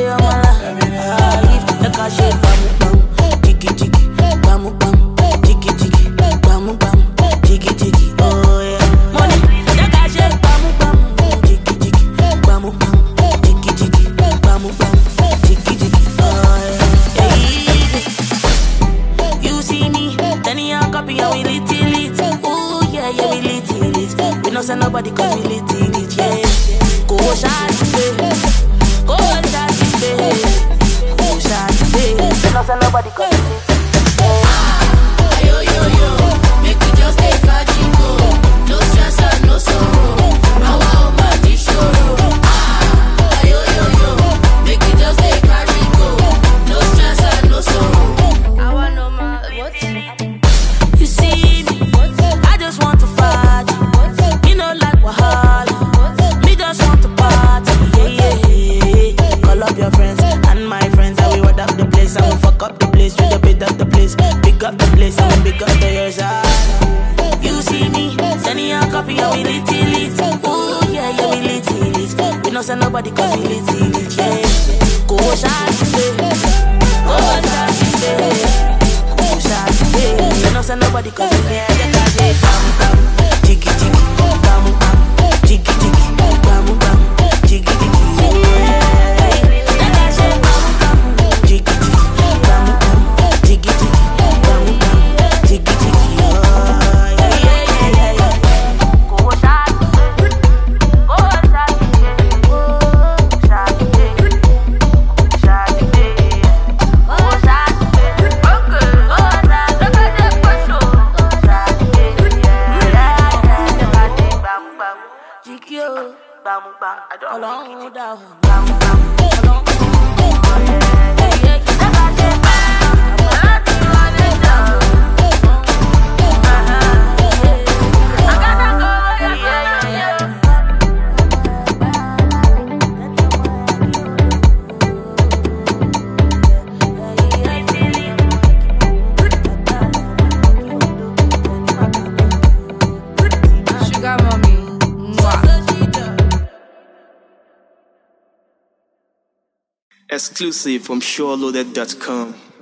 day of my life. Lift the cash, bam bam, jiggy jiggy, bam bam, jiggy jiggy, bam bam, jiggy jiggy. Oh yeah, money, the cash, bam bam, jiggy jiggy, bam bam, jiggy jiggy, bam bam, jiggy jiggy. Oh yeah, you see me, then you copy and we lit it. Oh yeah, yeah we lit it. We don't send nobody 'cause we lit it. Yeah, go shot today, go shot today, go shot today. We don't send nobody 'cause we lit it. Yo yo yo, make we just stay fajingo. No stress and no sorrow. Our body show. Yo yo yo, make we just stay fajingo. No stress and no sorrow. Our normal what? You see me, I just want to fight. Me no like wahala. Me just want to party. Yeah, yeah, yeah. Call up your friends and my friends, and we word up the place and we fuck up the place. We the big up the place, big up the place and we big up the yours. You see me, sending your copy and we lit it. Ooh yeah, yeah we lit it. We don't send nobody 'cause we lit it. Yeah, go shot today, go shot today, go shot today. We don't send nobody 'cause we lit it. Bam bam, jiggy jiggy, bam bam, jiggy jiggy, bam bam, jiggy jiggy. I don't know that. Sugar mommy. Exclusive from SureLoaded.com.